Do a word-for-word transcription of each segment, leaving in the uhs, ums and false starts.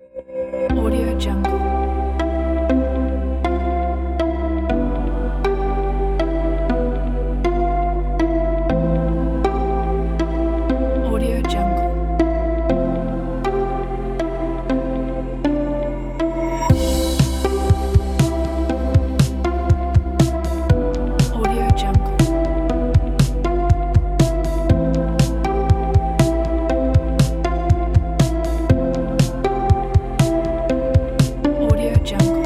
Audio Jungle. Audio Jungle. Audio Jungle. Audio Jungle.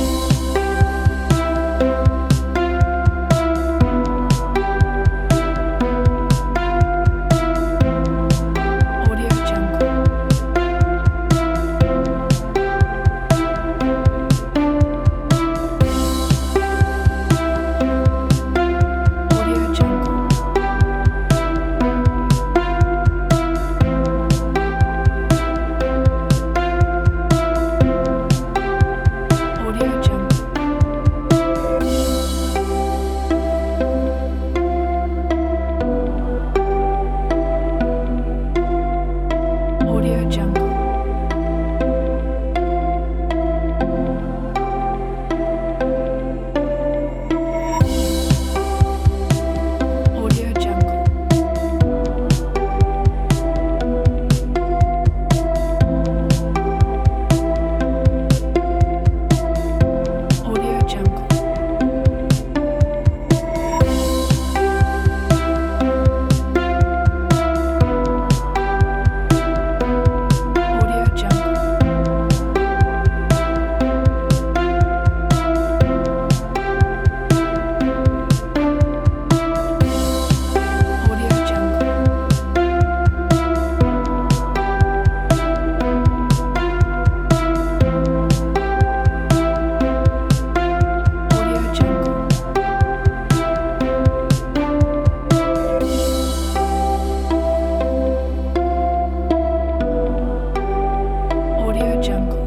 Audio Jungle. Audio Jungle. Audio Jungle. Audio Jungle. Audio Jungle. Audio Jungle. Audio Jungle. Audio Jungle. Audio Jungle. Audio Jungle.